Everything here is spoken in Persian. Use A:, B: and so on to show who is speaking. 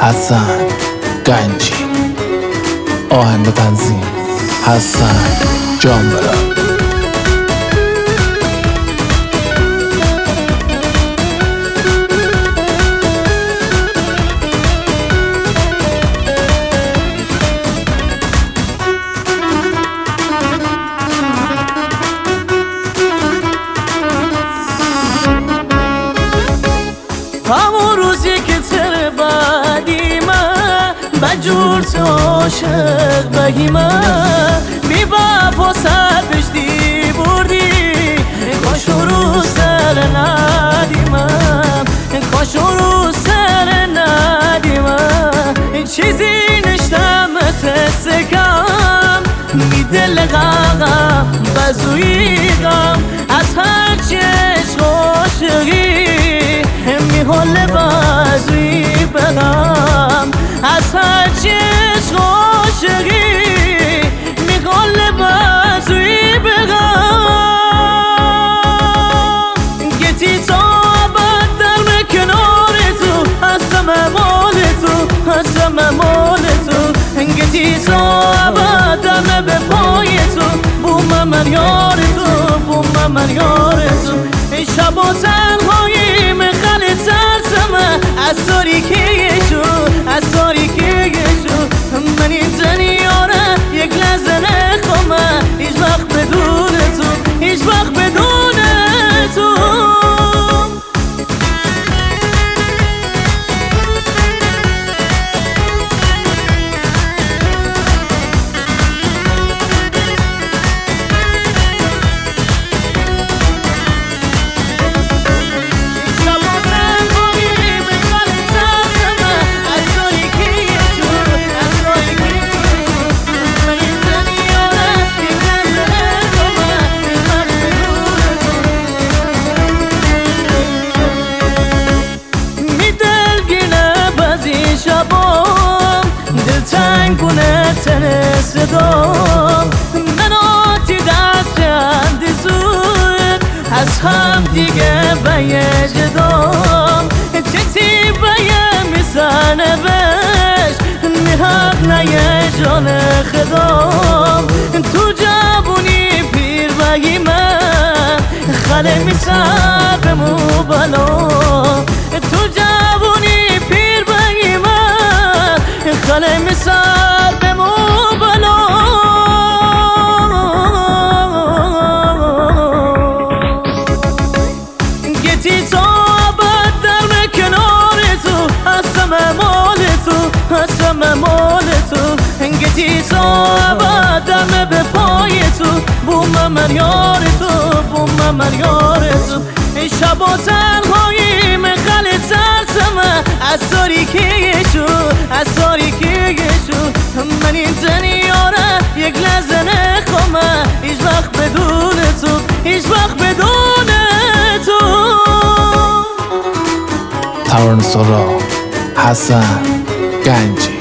A: حسن گنجی، آهنگ تنظیم حسن جانبرا.
B: همون روزی که تر بعدیمه بجور تو عاشق بگیمه بی وفا سر پشتی بردی کاش رو سر ندیمه کاش رو سر ندیمه چیزی نشتم تسکم بی دل غم بزوی غم از هر چشم عاشقی حال بازوی بغم از هر چشم عاشقی میگل بازوی بغم گتی تا ابد در کنار تو هستم مال تو هستم مال تو گتی تا ابد در به پای تو بوم من یار تو بوم من یار تو شب و تنهایی مخل ترسمه از تاریکیشو از تاریکیشو من این دنیاره یک لحظه نخوامه هیچ وقت بدون تو هیچ وقت بدون تو تنگونه تن صدام من آتی دست چندی زود از هم دیگه بیه جدام چتی بیه میسنه بش میحق نیه جان خدام تو جوونی پیر بگی من خله میسر بمو بلا تو جوونی پیر بگی من خله میسر بمو بلا گتی تا ابد در کنار تو هستم مال تو هستم مال تو گتی تا ابد در به پای تو بوم من یار تو بوم من یار تو شب و تنهایی مخل ترسمه از تاریکیشو از تاریکیشو من این دنیاره یک لحظه نخوامه هیچ وقت بدون تو هیچ وقت بدون تو.
A: ترانه سرا حسن گنجی.